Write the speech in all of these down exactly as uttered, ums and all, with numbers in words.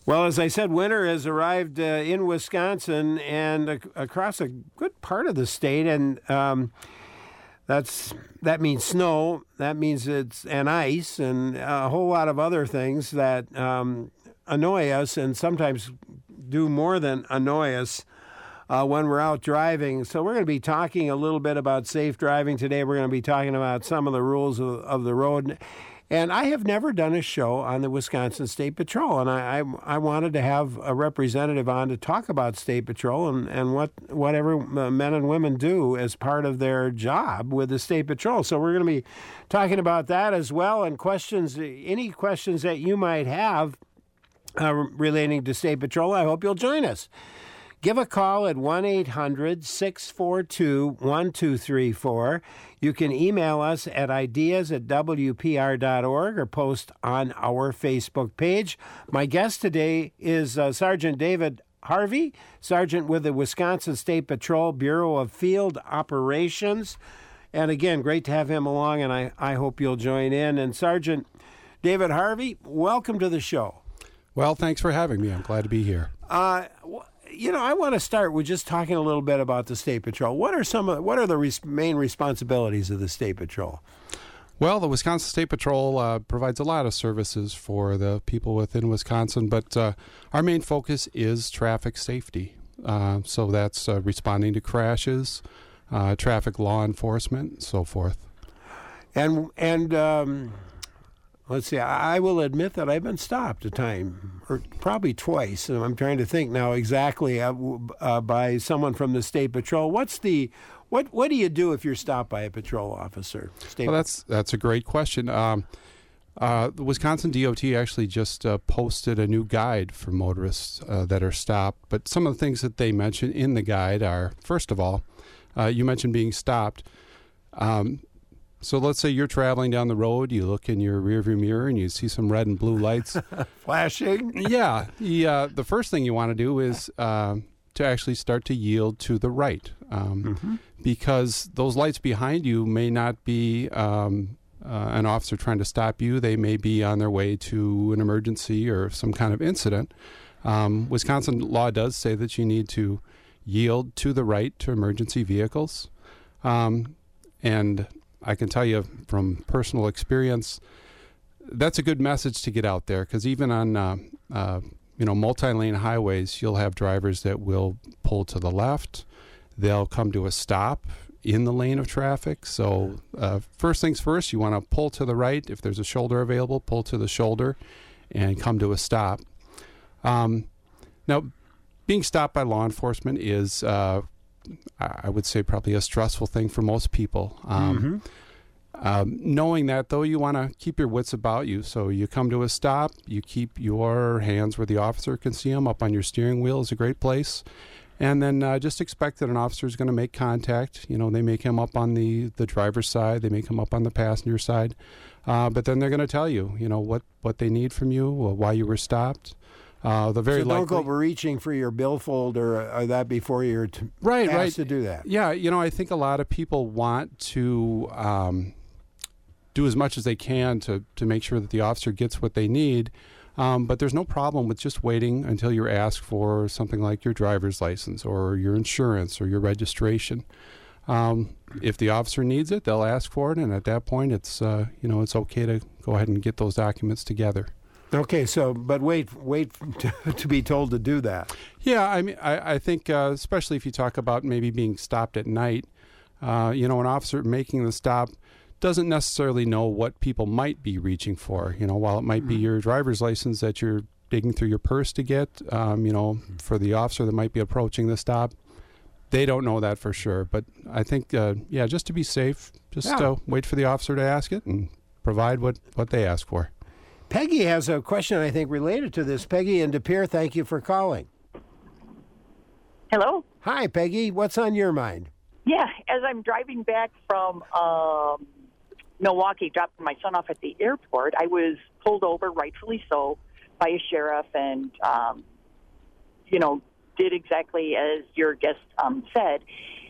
Well, as I said, winter has arrived uh, in Wisconsin and ac- across a good part of the state, and um, that's that means snow. That means it's and ice and a whole lot of other things that um, annoy us and sometimes do more than annoy us uh, when we're out driving. So we're going to be talking a little bit about safe driving today. We're going to be talking about some of the rules of, of the road. And I have never done a show on the Wisconsin State Patrol, and I, I, I wanted to have a representative on to talk about State Patrol and, and what whatever men and women do as part of their job with the State Patrol. So we're going to be talking about that as well, and questions, any questions that you might have uh, relating to State Patrol. I hope you'll join us. Give a call at one eight hundred six four two one two three four. You can email us at ideas at w p r dot org or post on our Facebook page. My guest today is uh, Sergeant David Harvey, Sergeant with the Wisconsin State Patrol Bureau of Field Operations. And again, great to have him along, and I, I hope you'll join in. And Sergeant David Harvey, welcome to the show. Well, thanks for having me. I'm glad to be here. Uh, You know, I want to start with just talking a little bit about the State Patrol. What are some of what are the res- main responsibilities of the State Patrol? Well, the Wisconsin State Patrol uh, provides a lot of services for the people within Wisconsin, but uh, our main focus is traffic safety. Uh, so that's uh, responding to crashes, uh, traffic law enforcement, so forth. And and um, let's see, I will admit that I've been stopped a time, or probably twice, and I'm trying to think now exactly uh, uh, by someone from the State Patrol. What's the what What do you do if you're stopped by a patrol officer? State well, that's that's a great question. Um, uh, the Wisconsin D O T actually just uh, posted a new guide for motorists uh, that are stopped. But some of the things that they mention in the guide are, first of all, uh, you mentioned being stopped. Um, So let's say you're traveling down the road, you look in your rearview mirror and you see some red and blue lights. Flashing? Yeah. The, uh, the first thing you want to do is uh, to actually start to yield to the right um, mm-hmm. because those lights behind you may not be um, uh, an officer trying to stop you. They may be on their way to an emergency or some kind of incident. Um, Wisconsin law does say that you need to yield to the right to emergency vehicles. Um, and I can tell you from personal experience, that's a good message to get out there, because even on uh, uh, you know multi-lane highways, you'll have drivers that will pull to the left. They'll come to a stop in the lane of traffic. So uh, first things first, you want to pull to the right. If there's a shoulder available, pull to the shoulder and come to a stop. Um, now, being stopped by law enforcement is uh, I would say probably a stressful thing for most people. Um, mm-hmm. um, knowing that, though, you want to keep your wits about you. So you come to a stop, you keep your hands where the officer can see them. Up on your steering wheel is a great place. And then uh, just expect that an officer is going to make contact. You know, they may come up on the, the driver's side, they may come up on the passenger side. Uh, but then they're going to tell you, you know, what, what they need from you, or why you were stopped. Uh, the very so don't likely, go reaching for your billfold or, or that before you're t- right, asked right. to do that. Yeah, you know, I think a lot of people want to um, do as much as they can to, to make sure that the officer gets what they need, um, but there's no problem with just waiting until you're asked for something like your driver's license or your insurance or your registration. Um, if the officer needs it, they'll ask for it, and at that point, it's uh, you know, it's okay to go ahead and get those documents together. Okay, so, but wait, wait to, to be told to do that. Yeah, I mean, I, I think, uh, especially if you talk about maybe being stopped at night, uh, you know, an officer making the stop doesn't necessarily know what people might be reaching for. You know, while it might mm-hmm. be your driver's license that you're digging through your purse to get, um, you know, for the officer that might be approaching the stop, they don't know that for sure. But I think, uh, yeah, just to be safe, just yeah. uh, wait for the officer to ask it and provide what, what they ask for. Peggy has a question, I think, related to this. Peggy in De Pere, thank you for calling. Hello? Hi, Peggy. What's on your mind? Yeah, as I'm driving back from um, Milwaukee, dropping my son off at the airport, I was pulled over, rightfully so, by a sheriff and, um, you know, did exactly as your guest um, said.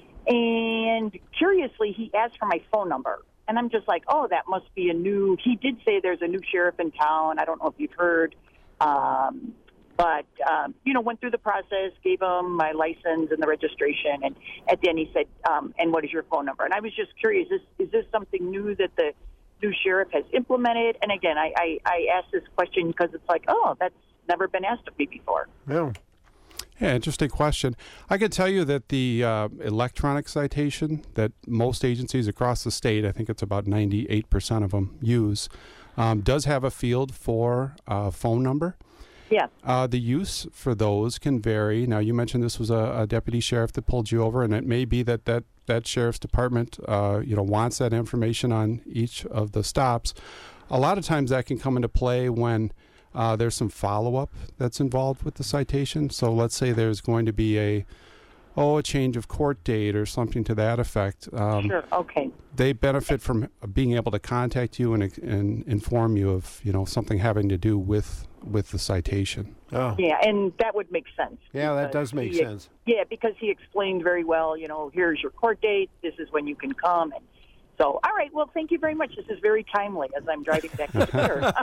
And curiously, he asked for my phone number. And I'm just like, oh, that must be a new, he did say there's a new sheriff in town. I don't know if you've heard, um, But, um, you know, went through the process, gave him my license and the registration, and at the end he said, um, and what is your phone number? And I was just curious, is, is this something new that the new sheriff has implemented? And again, I, I, I asked this question because it's like, oh, that's never been asked of me before. Yeah. Yeah, interesting question. I can tell you that the uh, electronic citation that most agencies across the state, I think it's about ninety-eight percent of them use, um, does have a field for a phone number. Yeah. Uh, the use for those can vary. Now, you mentioned this was a, a deputy sheriff that pulled you over, and it may be that that, that sheriff's department, uh, you know, wants that information on each of the stops. A lot of times that can come into play when uh, there's some follow-up that's involved with the citation. So let's say there's going to be a, oh, a change of court date or something to that effect. Um, sure. Okay. They benefit from being able to contact you and, and inform you of, you know, something having to do with with the citation. Oh. Yeah, and that would make sense. Yeah, that does make he, sense. Yeah, because he explained very well, you know, here's your court date, this is when you can come. And so, all right, well, thank you very much. This is very timely as I'm driving back to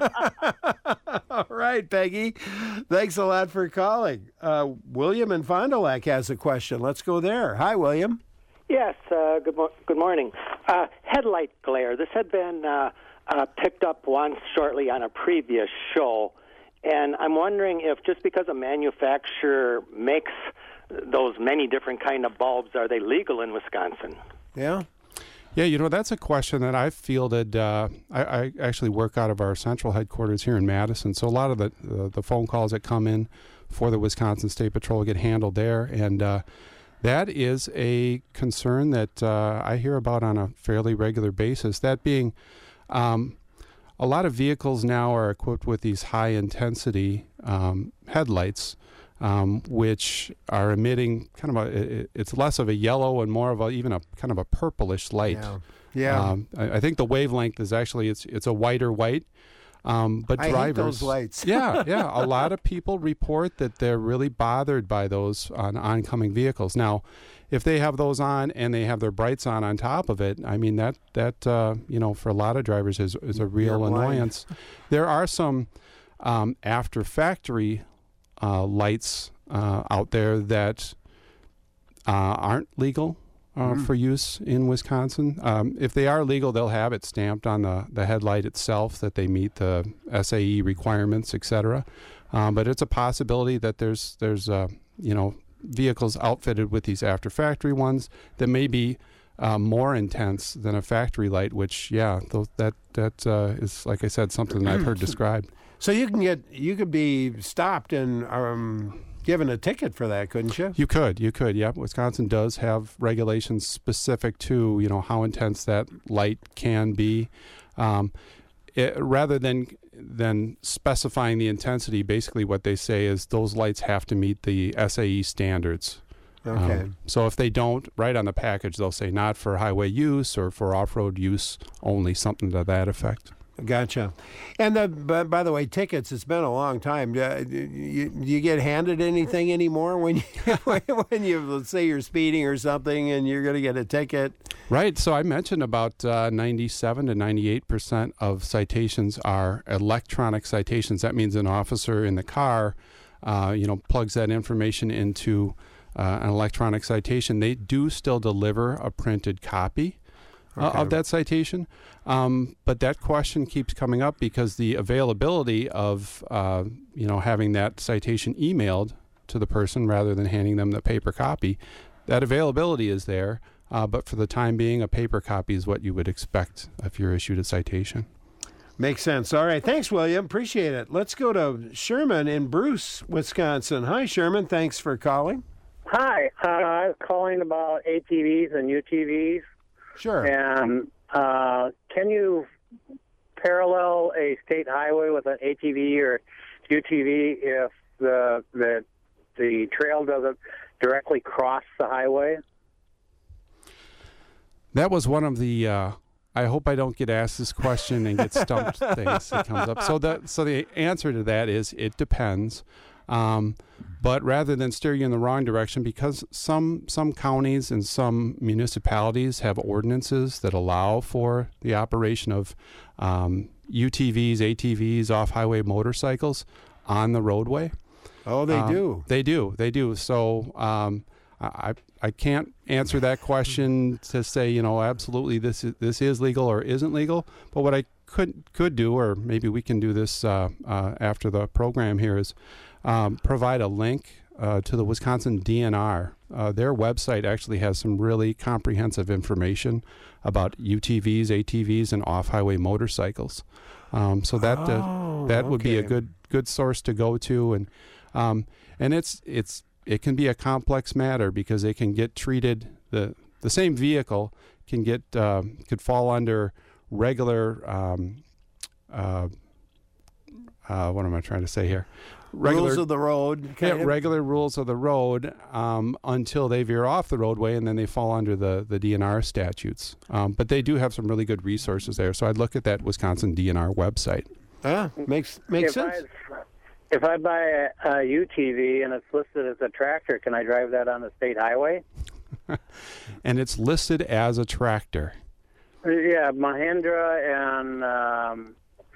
here. All right, Peggy. Thanks a lot for calling. Uh, William in Fond du Lac has a question. Let's go there. Hi, William. Yes, uh, good, mo- good morning. Uh, headlight glare. This had been uh, uh, picked up once shortly on a previous show, and I'm wondering if just because a manufacturer makes those many different kind of bulbs, are they legal in Wisconsin? Yeah. Yeah, you know, that's a question that I've fielded. Uh, I, I actually work out of our central headquarters here in Madison, so a lot of the, uh, the phone calls that come in for the Wisconsin State Patrol get handled there, and uh, that is a concern that uh, I hear about on a fairly regular basis. That being, um, a lot of vehicles now are equipped with these high-intensity um, headlights, um, which are emitting kind of a, it's less of a yellow and more of a, even a kind of a purplish light. Yeah. Yeah. Um, I, I think the wavelength is actually, it's it's a whiter white. Um, but I drivers, hate those lights. yeah, yeah. A lot of people report that they're really bothered by those on oncoming vehicles. Now, if they have those on and they have their brights on on top of it, I mean that that uh, you know, for a lot of drivers is is a real You're blind. annoyance. There are some um, after factory uh, lights uh, out there that uh, aren't legal. Uh, Mm. for use in Wisconsin. Um, if they are legal, they'll have it stamped on the, the headlight itself that they meet the S A E requirements, et cetera. Um, but it's a possibility that there's there's uh, you know, vehicles outfitted with these after factory ones that may be uh, more intense than a factory light. Which, yeah, th- that that uh, is, like I said, something I've heard described. So you can get you could be stopped and um, given a ticket for that, couldn't you? You could, you could, yep. Wisconsin does have regulations specific to, you know, how intense that light can be. Um, it, rather than than specifying the intensity, basically what they say is those lights have to meet the S A E standards. Okay. Um, so if they don't, right on the package, they'll say not for highway use or for off-road use only, something to that effect. Gotcha. And the, by, by the way, tickets, it's been a long time. Do you, do you get handed anything anymore when you, when you, let's say you're speeding or something and you're going to get a ticket? Right. So I mentioned about uh, ninety-seven to ninety-eight percent of citations are electronic citations. That means an officer in the car, uh, you know, plugs that information into uh, an electronic citation. They do still deliver a printed copy uh, Okay. of that citation. Um, but that question keeps coming up because the availability of, uh, you know, having that citation emailed to the person rather than handing them the paper copy, that availability is there. Uh, but for the time being, a paper copy is what you would expect if you're issued a citation. Makes sense. All right. Thanks, William. Appreciate it. Let's go to Sherman in Bruce, Wisconsin. Hi, Sherman. Thanks for calling. Hi, uh, I was calling about A T Vs and U T Vs. Sure. And uh, can you parallel a state highway with an A T V or U T V if the the the trail doesn't directly cross the highway? That was one of the, uh, I hope I don't get asked this question and get stumped things that comes up. So the, so the answer to that is it depends. Um, but rather than steer you in the wrong direction, because some some counties and some municipalities have ordinances that allow for the operation of um, U T Vs, A T Vs, off-highway motorcycles on the roadway. Oh, they Um, do. They do. They do. So um, I I can't answer that question to say, you know, absolutely this is this is legal or isn't legal. But what I could could do, or maybe we can do this uh, uh, after the program here, is um, provide a link uh, to the Wisconsin D N R. Uh, their website actually has some really comprehensive information about U T Vs, A T Vs, and off-highway motorcycles. Um, so that uh, Oh, that would be a okay. good good source to go to, and um, and it's it's it can be a complex matter because they can get treated the the same vehicle can get uh, could fall under regular um, uh, uh, what am I trying to say here? Regular, Rules of the road. yeah, kind of. regular rules of the road um, until they veer off the roadway, and then they fall under the, the D N R statutes. Um, but they do have some really good resources there. So I'd look at that Wisconsin D N R website. Ah, makes makes if sense. I, if I buy a, a U T V and it's listed as a tractor, can I drive that on the state highway? And it's listed as a tractor. Yeah, Mahindra and um,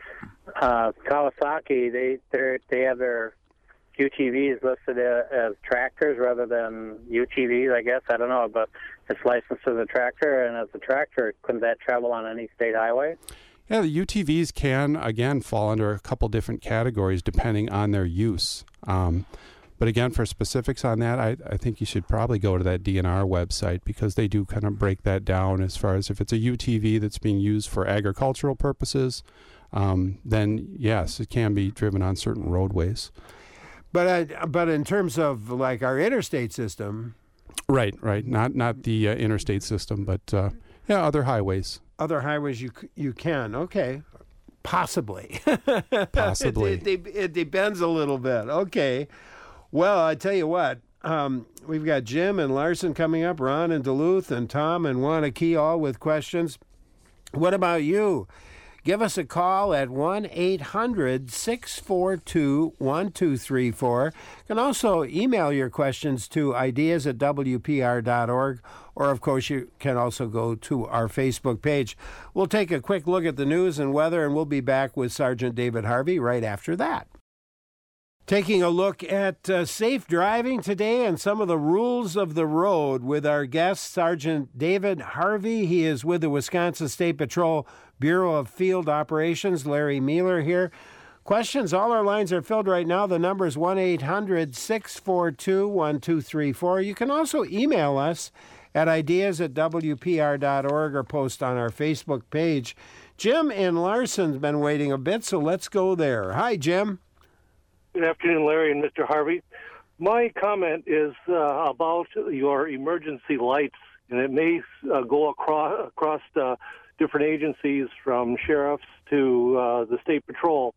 uh, Kawasaki, they they they have their U T Vs listed as, as tractors rather than U T Vs, I guess. I don't know, but it's licensed as a tractor, and as a tractor, couldn't that travel on any state highway? Yeah, the U T Vs can, again, fall under a couple different categories depending on their use. Um, but again, for specifics on that, I, I think you should probably go to that D N R website because they do kind of break that down as far as if it's a U T V that's being used for agricultural purposes, um, then yes, it can be driven on certain roadways. But I, but in terms of like our interstate system, Right, right. Not not the uh, interstate system, but uh, yeah, other highways. other highways you c- you can. Okay. Possibly. Possibly. it, it, it depends a little bit. Okay. Well, I tell you what, um, we've got Jim and Larson coming up, Ron and Duluth, and Tom and Wanakee all with questions. What about you? Give us a call at one eight hundred six four two one two three four. You can also email your questions to ideas at w p r dot org, or, of course, you can also go to our Facebook page. We'll take a quick look at the news and weather, and we'll be back with Sergeant David Harvey right after that. Taking a look at uh, safe driving today and some of the rules of the road with our guest, Sergeant David Harvey. He is with the Wisconsin State Patrol Bureau of Field Operations. Larry Mueller here. Questions, all our lines are filled right now. The number is one eight hundred six four two one two three four. You can also email us at ideas at w p r dot org or post on our Facebook page. Jim in Larson's been waiting a bit, so let's go there. Hi, Jim. Good afternoon, Larry and Mister Harvey. My comment is uh, about your emergency lights, and it may uh, go across across uh, different agencies, from sheriffs to uh, the State Patrol.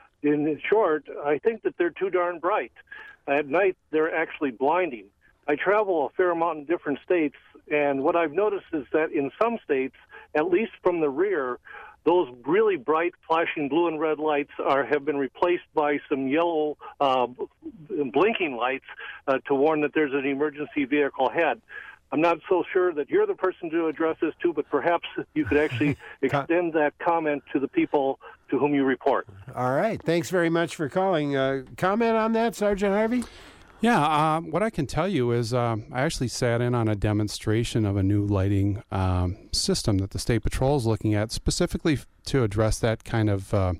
In short, I think that they're too darn bright. At night, they're actually blinding. I travel a fair amount in different states, and what I've noticed is that in some states, at least from the rear, those really bright, flashing blue and red lights are have been replaced by some yellow uh, blinking lights uh, to warn that there's an emergency vehicle ahead. I'm not so sure that you're the person to address this to, but perhaps you could actually extend that comment to the people to whom you report. All right. Thanks very much for calling. Uh, comment on that, Sergeant Harvey? Yeah, um, what I can tell you is um, I actually sat in on a demonstration of a new lighting um, system that the State Patrol is looking at specifically f- to address that kind of, uh,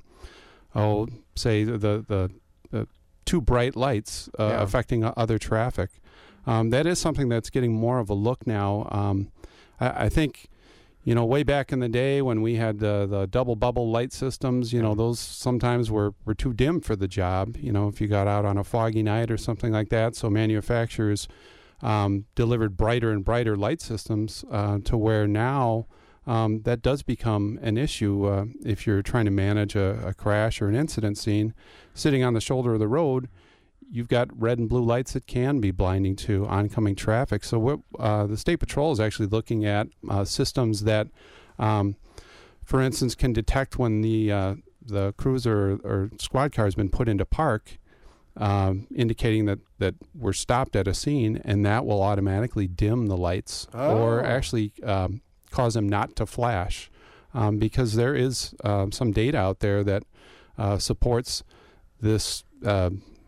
oh, say, the, the, the too bright lights uh, Yeah. affecting uh, other traffic. Um, that is something that's getting more of a look now. Um, I, I think, you know, way back in the day when we had the, the double bubble light systems, you know, those sometimes were, were too dim for the job, you know, if you got out on a foggy night or something like that. So manufacturers um, delivered brighter and brighter light systems uh, to where now um, that does become an issue uh, if you're trying to manage a, a crash or an incident scene. Sitting on the shoulder of the road, you've got red and blue lights that can be blinding to oncoming traffic. So what uh, the State Patrol is actually looking at uh, systems that, um, for instance, can detect when the uh, the cruiser or, or squad car has been put into park, um, indicating that, that we're stopped at a scene, and that will automatically dim the lights Oh. or actually um, cause them not to flash. Um, because there is uh, some data out there that uh, supports this uh,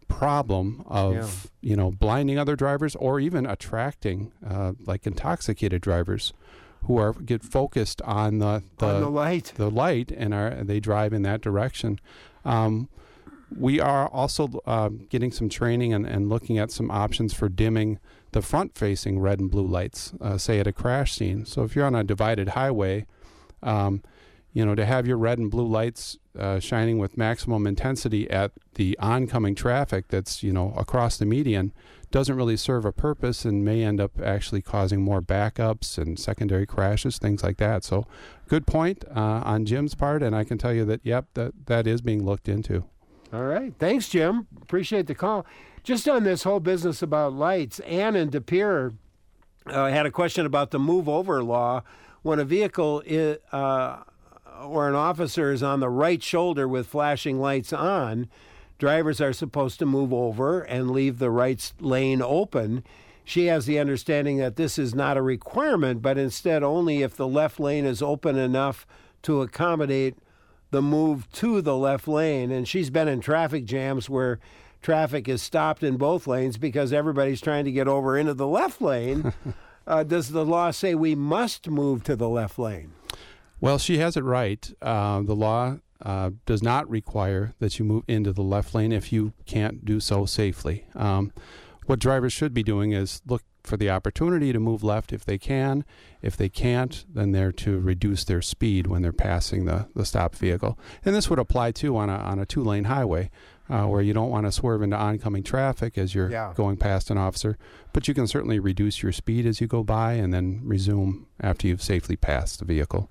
problem of Yeah. you know blinding other drivers or even attracting uh, like intoxicated drivers who are get focused on the the, On the light. the light and are they drive in that direction. Um, we are also uh, getting some training and, and looking at some options for dimming the front-facing red and blue lights, uh, say at a crash scene. So if you're on a divided highway, um, you know, to have your red and blue lights uh, shining with maximum intensity at the oncoming traffic that's, you know, across the median doesn't really serve a purpose and may end up actually causing more backups and secondary crashes, things like that. So good point uh, on Jim's part, and I can tell you that, yep, that, that is being looked into. All right. Thanks, Jim. Appreciate the call. Just on this whole business about lights, Ann in De Pere uh, had a question about the move over law. When a vehicle is, uh, or an officer is on the right shoulder with flashing lights on, drivers are supposed to move over and leave the right lane open. She has the understanding that this is not a requirement, but instead only if the left lane is open enough to accommodate the move to the left lane. And she's been in traffic jams where traffic is stopped in both lanes because everybody's trying to get over into the left lane. uh, does the law say we must move to the left lane? Well, she has it right. Uh, the law uh, does not require that you move into the left lane if you can't do so safely. Um, what drivers should be doing is look for the opportunity to move left if they can. If they can't, then they're to reduce their speed when they're passing the, the stopped vehicle. And this would apply, too, on a, on a two-lane highway uh, where you don't want to swerve into oncoming traffic as you're Yeah. going past an officer. But you can certainly reduce your speed as you go by and then resume after you've safely passed the vehicle.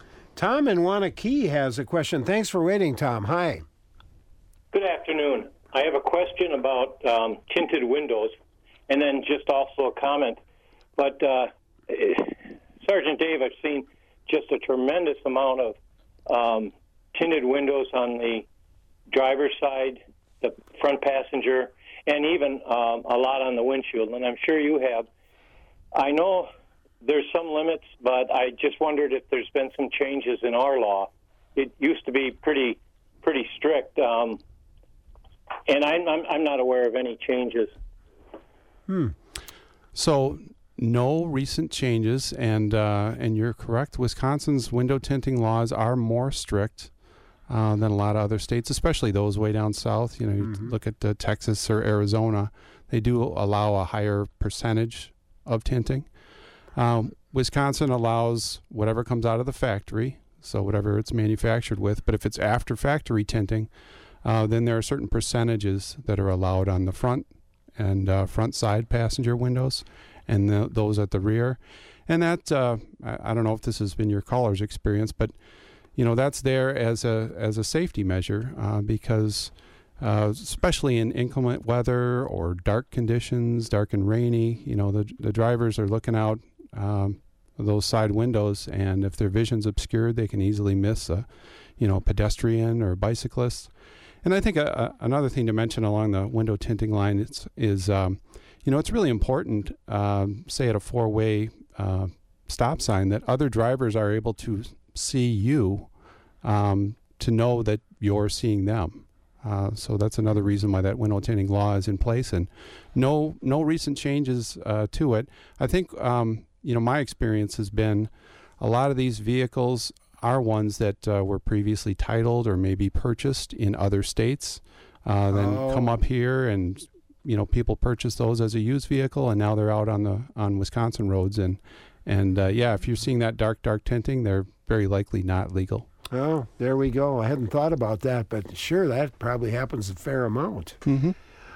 Tom in Wanakee has a question. Thanks for waiting, Tom. Hi. Good afternoon. I have a question about um, tinted windows, and then just also a comment. But uh, Sergeant Dave, I've seen just a tremendous amount of um, tinted windows on the driver's side, the front passenger, and even um, a lot on the windshield, and I'm sure you have. I know there's some limits, but I just wondered if there's been some changes in our law. It used to be pretty pretty strict, um, and I'm, I'm, I'm not aware of any changes. Hmm. So no recent changes, and uh, and you're correct. Wisconsin's window tinting laws are more strict uh, than a lot of other states, especially those way down south. You know, Mm-hmm. you look at uh, Texas or Arizona; they do allow a higher percentage of tinting. Um, Wisconsin allows whatever comes out of the factory, so whatever it's manufactured with. But if it's after factory tinting, uh, then there are certain percentages that are allowed on the front and uh, front side passenger windows, and the, those at the rear. And that uh, I, I don't know if this has been your caller's experience, but you know that's there as a as a safety measure uh, because uh, especially in inclement weather or dark conditions, dark and rainy, you know the the drivers are looking out um, those side windows, and if their vision's obscured, they can easily miss a you know pedestrian or bicyclist. And I think a, a, another thing to mention along the window tinting line is, is um, you know, it's really important, um, say at a four-way uh, stop sign, that other drivers are able to see you um, to know that you're seeing them. Uh, so that's another reason why that window tinting law is in place, and no no recent changes uh, to it. I think, um, you know, my experience has been a lot of these vehicles are ones that uh, were previously titled or maybe purchased in other states, uh, then Oh. come up here, and you know people purchase those as a used vehicle, and now they're out on the on Wisconsin roads, and and uh, yeah, if you're seeing that dark dark tinting, they're very likely not legal. Oh, there we go. I hadn't thought about that, but sure, that probably happens a fair amount. Mm-hmm.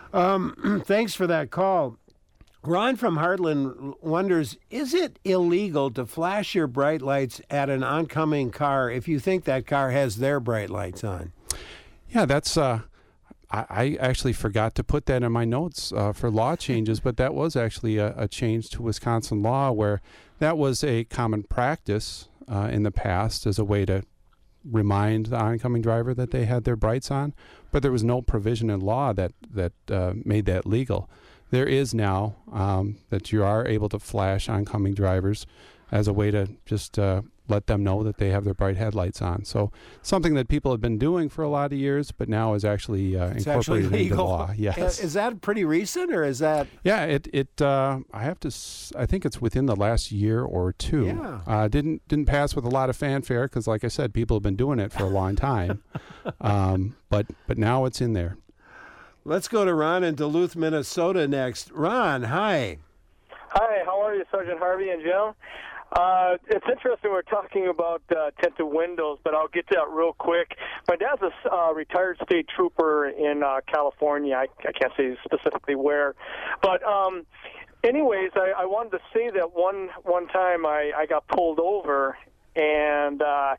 Um, thanks for that call. Ron from Heartland wonders, is it illegal to flash your bright lights at an oncoming car if you think that car has their bright lights on? Yeah, that's. Uh, I, I actually forgot to put that in my notes uh, for law changes, but that was actually a, a change to Wisconsin law where that was a common practice uh, in the past as a way to remind the oncoming driver that they had their brights on, but there was no provision in law that that uh, made that legal. There is now um, that you are able to flash oncoming drivers as a way to just uh, let them know that they have their bright headlights on. So something that people have been doing for a lot of years, but now is actually uh, It's incorporated actually into legal. law. Yes. Is that pretty recent, or is that? Yeah, it it uh, I have to s- I think it's within the last year or two. Yeah. Uh, didn't didn't pass with a lot of fanfare because, like I said, people have been doing it for a long time. um, but but now it's in there. Let's go to Ron in Duluth, Minnesota next. Ron, hi. Hi, how are you, Sergeant Harvey and Jim? Uh, it's interesting we're talking about uh, tinted windows, but I'll get to that real quick. My dad's a uh, retired state trooper in uh, California. I, I can't say specifically where. But um, anyways, I, I wanted to say that one one time I, I got pulled over, and uh,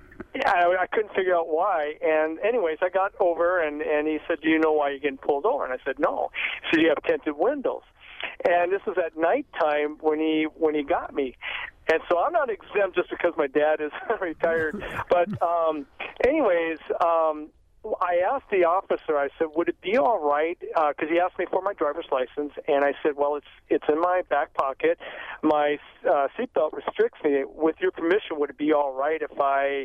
I, I couldn't figure out why. And anyways, I got over, and, and he said, do you know why you're getting pulled over? And I said, no. He said, you have tinted windows. And this was at nighttime when he when he got me. And so I'm not exempt just because my dad is retired. But um, anyways, um, I asked the officer, I said, would it be all right, because uh, he asked me for my driver's license, and I said, well, it's it's in my back pocket. My uh, seatbelt restricts me. With your permission, would it be all right if I,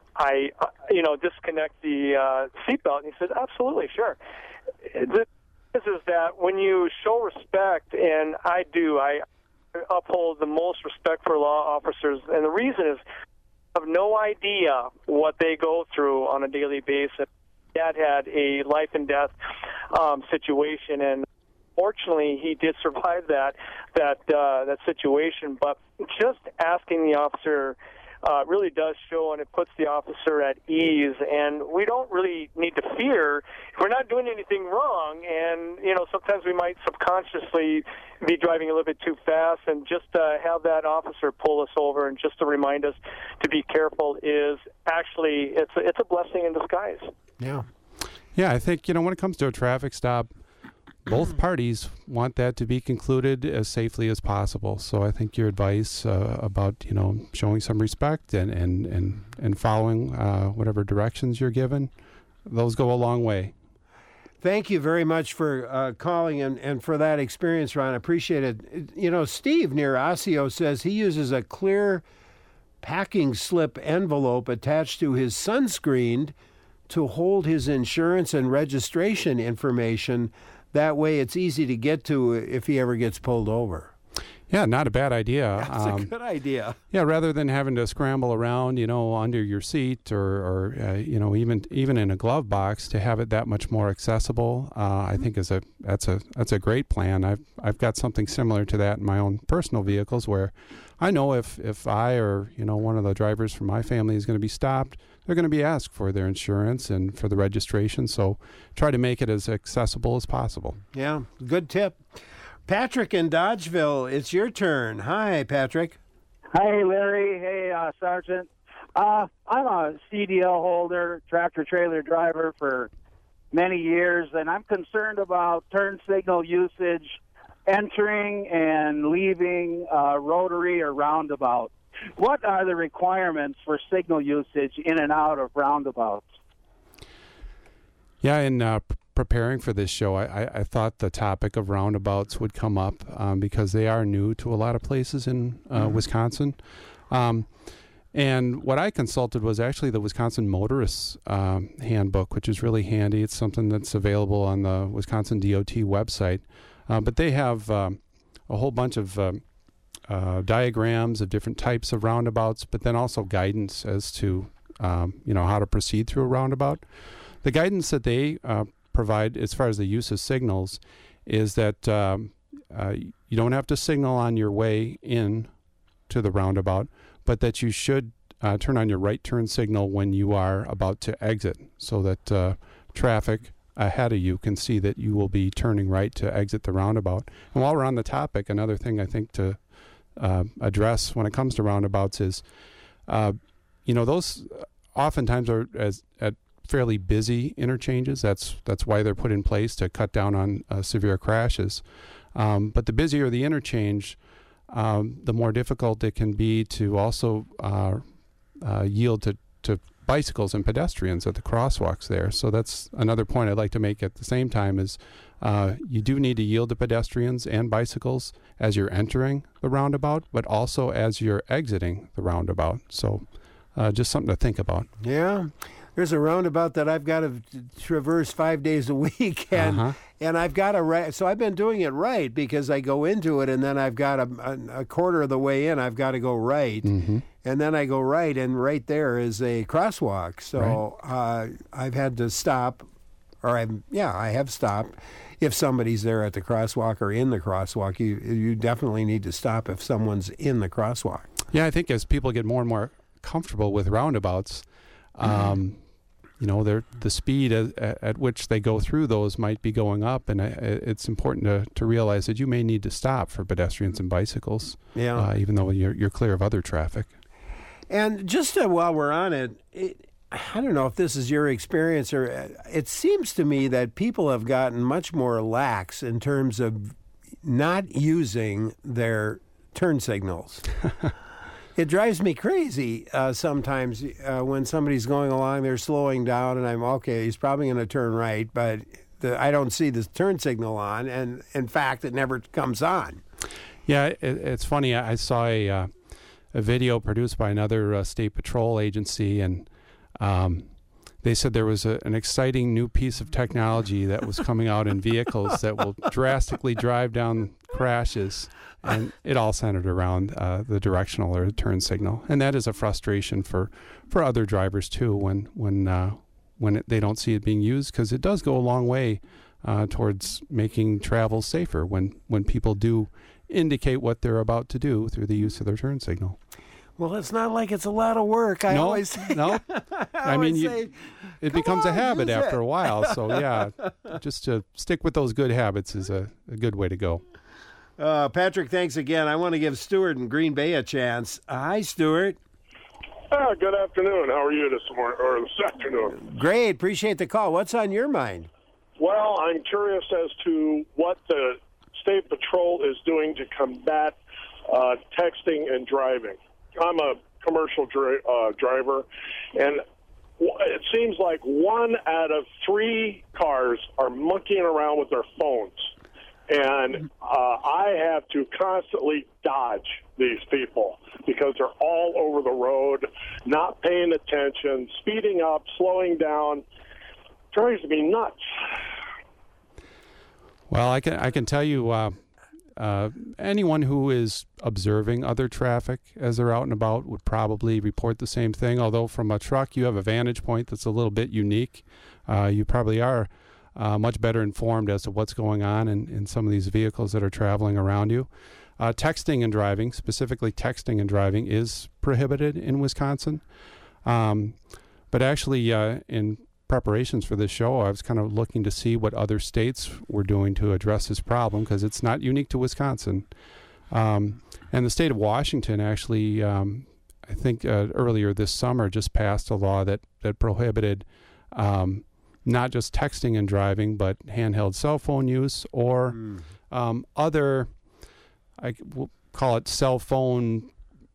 I uh, you know, disconnect the uh, seatbelt? And he said, absolutely, sure. The, Is, is that when you show respect, and I do, I uphold the most respect for law officers, and the reason is I have no idea what they go through on a daily basis. Dad had a life and death um, situation, and fortunately, he did survive that that uh, that situation. But just asking the officer uh, really does show, and it puts the officer at ease. And we don't really need to fear if we're not doing anything wrong. And you know, sometimes we might subconsciously be driving a little bit too fast, and just uh, have that officer pull us over and just to remind us to be careful is actually it's a, it's a blessing in disguise. Yeah. Yeah, I think, you know, when it comes to a traffic stop, both parties want that to be concluded as safely as possible. So I think your advice uh, about, you know, showing some respect and, and, and, and following uh, whatever directions you're given, those go a long way. Thank you very much for uh, calling and, and for that experience, Ron. I appreciate it. You know, Steve near Osseo says he uses a clear packing slip envelope attached to his sunscreen to hold his insurance and registration information. That way it's easy to get to if he ever gets pulled over. Yeah, not a bad idea. That's um, a good idea. Yeah, rather than having to scramble around, you know, under your seat or, or uh, you know, even even in a glove box, to have it that much more accessible, uh, I think is a that's a that's a great plan. I've I've got something similar to that in my own personal vehicles, where I know if if I or you know one of the drivers from my family is going to be stopped, they're going to be asked for their insurance and for the registration. So try to make it as accessible as possible. Yeah, good tip. Patrick in Dodgeville, it's your turn. Hi, Patrick. Hi, Larry. Hey, uh, Sergeant. Uh, I'm a C D L holder, tractor-trailer driver for many years, and I'm concerned about turn signal usage entering and leaving uh, rotary or roundabout. What are the requirements for signal usage in and out of roundabouts? Yeah, in uh, p- preparing for this show, I, I, I thought the topic of roundabouts would come up um, because they are new to a lot of places in uh, mm-hmm. Wisconsin. Um, and what I consulted was actually the Wisconsin Motorists um, Handbook, which is really handy. It's something that's available on the Wisconsin D O T website. Uh, but they have um, a whole bunch of um, uh, diagrams of different types of roundabouts, but then also guidance as to um, you know how to proceed through a roundabout. The guidance that they uh, provide as far as the use of signals is that um, uh, you don't have to signal on your way in to the roundabout, but that you should uh, turn on your right turn signal when you are about to exit, so that uh, traffic ahead of you can see that you will be turning right to exit the roundabout. And while we're on the topic, another thing I think to uh, address when it comes to roundabouts is, uh, you know, those oftentimes are as at fairly busy interchanges. That's that's why they're put in place to cut down on uh, severe crashes. Um, but the busier the interchange, um, the more difficult it can be to also uh, uh, yield to, to bicycles and pedestrians at the crosswalks there. So that's another point I'd like to make at the same time is uh, you do need to yield to pedestrians and bicycles as you're entering the roundabout, but also as you're exiting the roundabout. So uh, just something to think about. Yeah. There's a roundabout that I've got to traverse five days a week, and Uh-huh. and I've got to right. So I've been doing it right because I go into it, and then I've got a, a, a quarter of the way in, I've got to go right, Mm-hmm. and then I go right, and right there is a crosswalk. So uh, I've had to stop, or I've yeah, I have stopped. If somebody's there at the crosswalk or in the crosswalk, you you definitely need to stop if someone's in the crosswalk. Yeah, I think as people get more and more comfortable with roundabouts, um, you know, they're, the speed at, at which they go through those might be going up, and I, it's important to, to realize that you may need to stop for pedestrians and bicycles, Yeah. uh, even though you're, you're clear of other traffic. And just uh, while we're on it, it, I don't know if this is your experience, or uh, it seems to me that people have gotten much more lax in terms of not using their turn signals. It drives me crazy uh, sometimes uh, when somebody's going along, they're slowing down, and I'm, okay, he's probably going to turn right, but the, I don't see the turn signal on, and in fact, it never comes on. Yeah, it, it's funny. I, I saw a, uh, a video produced by another uh, state patrol agency, and um, they said there was a, an exciting new piece of technology that was coming out in vehicles that will drastically drive down crashes. And it all centered around uh, the directional or turn signal, and that is a frustration for, for other drivers too when when uh, when it, they don't see it being used, because it does go a long way uh, towards making travel safer when when people do indicate what they're about to do through the use of their turn signal. Well, it's not like it's a lot of work. I no, always say. no. I, I mean, always you, say, it "Come becomes on, a habit use after it." a while. So yeah, just to stick with those good habits is a, a good way to go. Uh, Patrick, thanks again. I want to give Stuart in Green Bay a chance. Uh, hi, Stuart. Uh, good afternoon. How are you this morning or this afternoon? Great. Appreciate the call. What's on your mind? Well, I'm curious as to what the State Patrol is doing to combat uh, texting and driving. I'm a commercial dri- uh, driver, and w- it seems like one out of three cars are monkeying around with their phones. And uh, I have to constantly dodge these people because they're all over the road, not paying attention, speeding up, slowing down. Drives me nuts. Well, I can I can tell you, uh, uh, anyone who is observing other traffic as they're out and about would probably report the same thing. Although from a truck, you have a vantage point that's a little bit unique. Uh, you probably are uh, much better informed as to what's going on in, in some of these vehicles that are traveling around you. Uh, texting and driving, specifically texting and driving, is prohibited in Wisconsin. Um, but actually, uh, in preparations for this show, I was kind of looking to see what other states were doing to address this problem, because it's not unique to Wisconsin. Um, and the state of Washington actually, um, I think uh, earlier this summer, just passed a law that, that prohibited um, not just texting and driving, but handheld cell phone use or mm. um, other, I will call it cell phone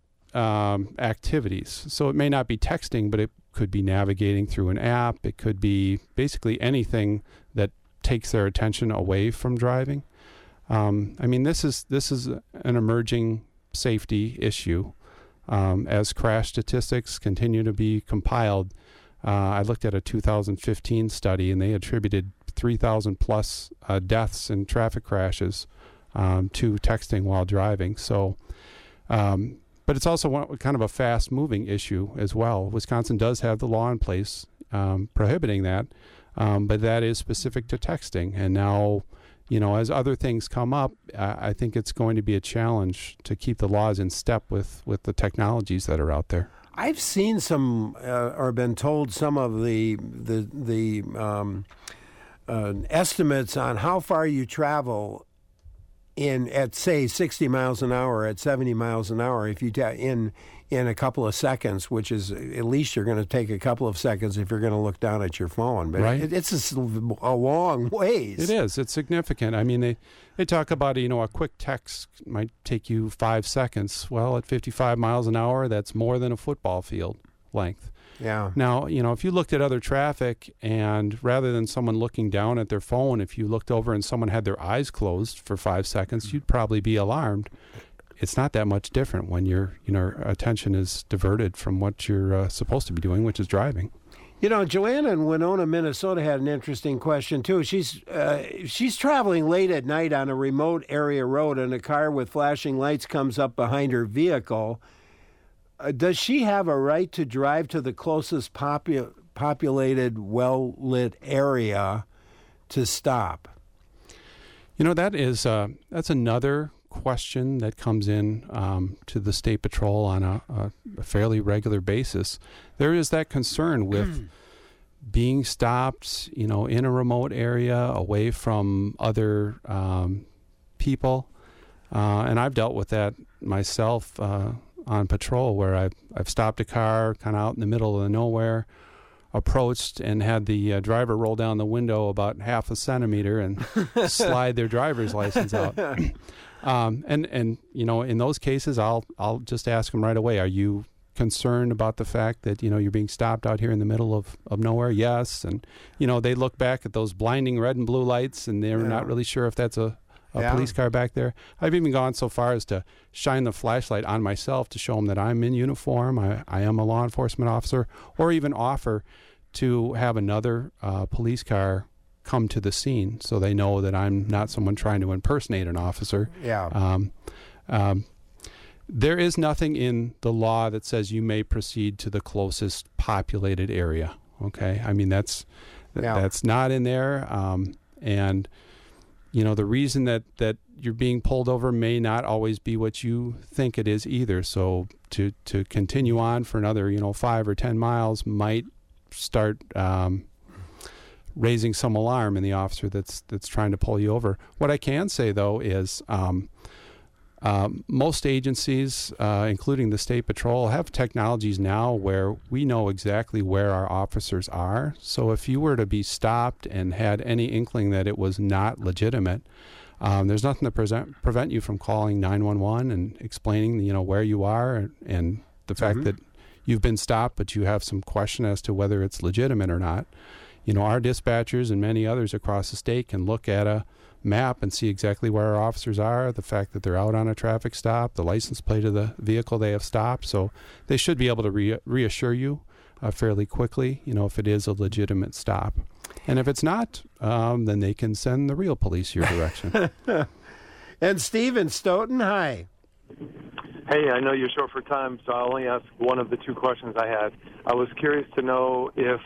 um, activities. So it may not be texting, but it could be navigating through an app. It could be basically anything that takes their attention away from driving. Um, I mean, this is this is an emerging safety issue. Um, as crash statistics continue to be compiled, uh, I looked at a two thousand fifteen study, and they attributed three thousand plus uh, deaths in traffic crashes um, to texting while driving. So, um, but it's also one, kind of a fast-moving issue as well. Wisconsin does have the law in place um, prohibiting that, um, but that is specific to texting. And now, you know, as other things come up, uh, I think it's going to be a challenge to keep the laws in step with, with the technologies that are out there. I've seen some, uh, or been told some of the the the um, uh, estimates on how far you travel in at say sixty miles an hour, at seventy miles an hour, if you ta- in in a couple of seconds, which is at least you're going to take a couple of seconds if you're going to look down at your phone. But right. it, it's a, a long ways. It is. It's significant. I mean, they, they talk about, you know, a quick text might take you five seconds. Well, at fifty-five miles an hour, that's more than a football field length. Yeah. Now, you know, if you looked at other traffic and rather than someone looking down at their phone, if you looked over and someone had their eyes closed for five seconds, you'd probably be alarmed. It's not that much different when your, you know, attention is diverted from what you're uh, supposed to be doing, which is driving. You know, Joanna in Winona, Minnesota had an interesting question, too. She's uh, she's traveling late at night on a remote area road, and a car with flashing lights comes up behind her vehicle. Uh, does she have a right to drive to the closest popu- populated, well-lit area to stop? You know, that is uh, that's another question that comes in um, to the State Patrol on a, a, a fairly regular basis. There is that concern with being stopped, you know, in a remote area away from other um, people. Uh, and I've dealt with that myself uh, on patrol, where I've, I've stopped a car kind of out in the middle of the nowhere, approached and had the uh, driver roll down the window about half a centimeter and slide their driver's license out. Um, and, and, you know, in those cases, I'll, I'll just ask them right away, are you concerned about the fact that, you know, you're being stopped out here in the middle of, of nowhere? Yes. And, you know, they look back at those blinding red and blue lights and they're yeah. not really sure if that's a, a yeah. police car back there. I've even gone so far as to shine the flashlight on myself to show them that I'm in uniform. I, I am a law enforcement officer, or even offer to have another uh, police car come to the scene so they know that I'm not someone trying to impersonate an officer. Yeah. Um, um, there is nothing in the law that says you may proceed to the closest populated area. Okay. I mean, that's, th- yeah. that's not in there. Um, and, you know, the reason that, that you're being pulled over may not always be what you think it is either. So to, to continue on for another, you know, five or ten miles might start, um, raising some alarm in the officer that's that's trying to pull you over. What I can say, though, is um, um, most agencies, uh, including the State Patrol, have technologies now where we know exactly where our officers are. So if you were to be stopped and had any inkling that it was not legitimate, um, there's nothing to present, prevent you from calling nine one one and explaining, you know, where you are and, and the fact mm-hmm. that you've been stopped, but you have some question as to whether it's legitimate or not. You know, our dispatchers and many others across the state can look at a map and see exactly where our officers are, the fact that they're out on a traffic stop, the license plate of the vehicle they have stopped. So they should be able to re- reassure you uh, fairly quickly, you know, if it is a legitimate stop. And if it's not, um, then they can send the real police your direction. And Steve in Stoughton, hi. Hey, I know you're short for time, so I'll only ask one of the two questions I had. I was curious to know if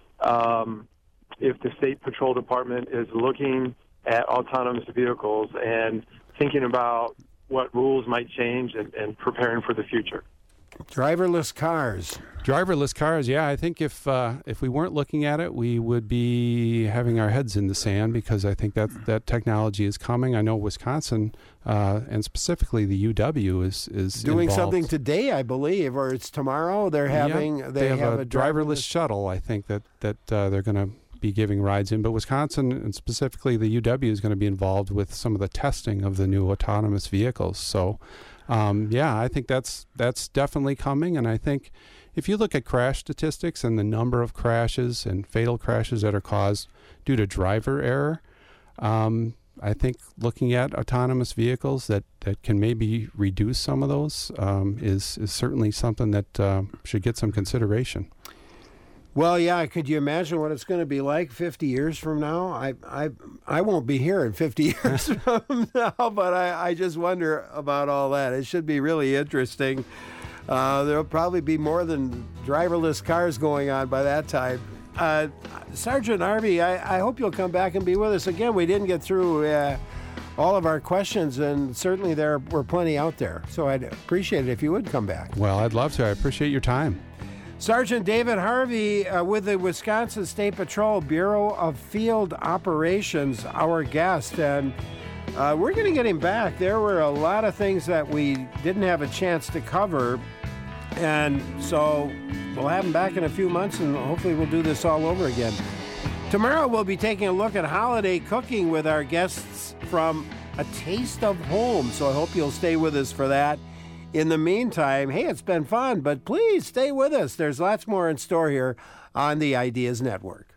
um, if the State Patrol Department is looking at autonomous vehicles and thinking about what rules might change and, and preparing for the future. Driverless cars. Driverless cars, yeah. I think if uh, if we weren't looking at it, we would be having our heads in the sand, because I think that that technology is coming. I know Wisconsin, uh, and specifically the U W, is is doing involved. something today, I believe, or it's tomorrow. They're having yeah, they, they have, have a, a driverless, driverless shuttle. I think that that uh, they're going to be giving rides in, but Wisconsin and specifically the U W is going to be involved with some of the testing of the new autonomous vehicles. So. Um, yeah, I think that's that's definitely coming, and I think if you look at crash statistics and the number of crashes and fatal crashes that are caused due to driver error, um, I think looking at autonomous vehicles that, that can maybe reduce some of those um, is is certainly something that uh, should get some consideration. Well, yeah. Could you imagine what it's going to be like fifty years from now? I, I, I won't be here in fifty years from now, but I, I just wonder about all that. It should be really interesting. Uh, there'll probably be more than driverless cars going on by that time. Uh, Sergeant Harvey, I, I hope you'll come back and be with us again. We didn't get through uh, all of our questions, and certainly there were plenty out there. So I'd appreciate it if you would come back. Well, I'd love to. I appreciate your time. Sergeant David Harvey uh, with the Wisconsin State Patrol Bureau of Field Operations, our guest. And uh, we're going to get him back. There were a lot of things that we didn't have a chance to cover. And so we'll have him back in a few months, and hopefully we'll do this all over again. Tomorrow we'll be taking a look at holiday cooking with our guests from A Taste of Home. So I hope you'll stay with us for that. in the meantime, hey, it's been fun, but please stay with us. There's lots more in store here on the Ideas Network.